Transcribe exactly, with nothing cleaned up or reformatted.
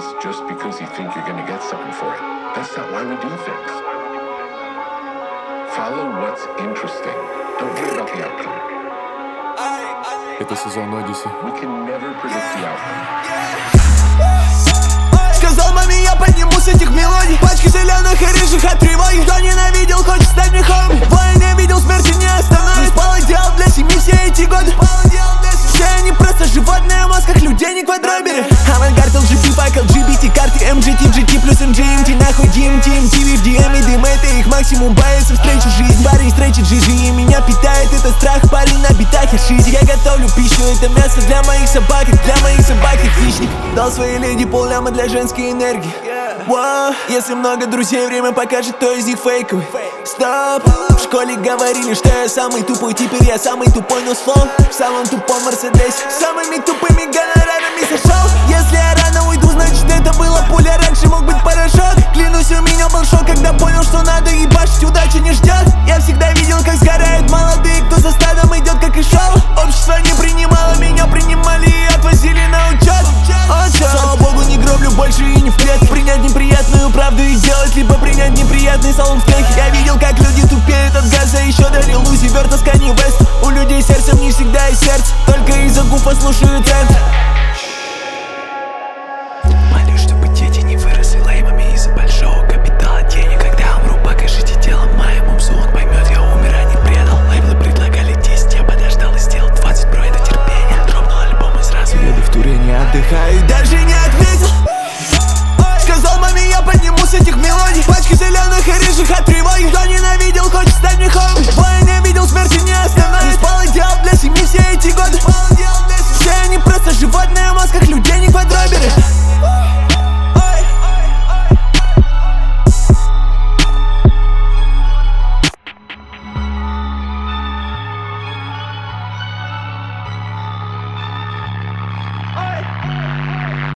just because you think you're gonna get something for it. That's not why we do things. Follow what's interesting. Don't worry about the outcome. Это сезон Одиссе. We can never predict the outcome. Сказал маме, я подниму с этих мелодий. Пачки зеленых и рыжих от тревоги. Кто ненавидел, хочет стать мне хоми. Войне видел, смерти не остановить. Не спал и делал для семьи все эти годы. Все они просто животные в масках, людей не квадроберы. Авангард, эл джи би, пак, эл джи би ти, карты, эм джи ти, джи ти плюс эм джи эм ти. Нахуй ди эм ти, эм ти ви, в ди эм и дым. Это их максимум, боится встречу жизнь. Парень встречи джи джи, и меня питает этот страх. Парень на битах и шиз. Я готовлю пищу, это мясо для моих собак, для моих собак и хищник. Дал своей леди полляма для женской энергии. Wow. Если много друзей, время покажет, кто из них фейковый. Стоп. В школе говорили, что я самый тупой. Теперь я самый тупой, но слов в самом тупом Мерседесе. Самыми тупыми гонорарами сошел. Если я рано уйду, значит это была пуля. Раньше мог быть порошок. Клянусь, у меня был шок, когда понял, что надо ебашить, удача не ждет. Я всегда видел, как сгорают молодые, кто за стадом идет, как и шел. Общество не принимало, меня принимали и отвозили на учет. Учет. Слава богу, не гроблю больше и не впред. Принять неприятную правду и делать, либо принять неприятный салон в трехе. Я видел, как люди тупеют от газа, еще дарил Узи Верта с Канье Вест. У людей сердцем не всегда есть сердце, только из-за гуфа слушают центр. Молюсь, чтобы дети не выросли леймами из-за большого капитала денег. Когда умру, покажите телом моему псу, он поймет, я умер, а не предал. Лейблы предлагали десять, я подождал и сделал двадцать, бро, это терпение. Дропнул альбом и сразу еду в туре, не отдыхаю. Даже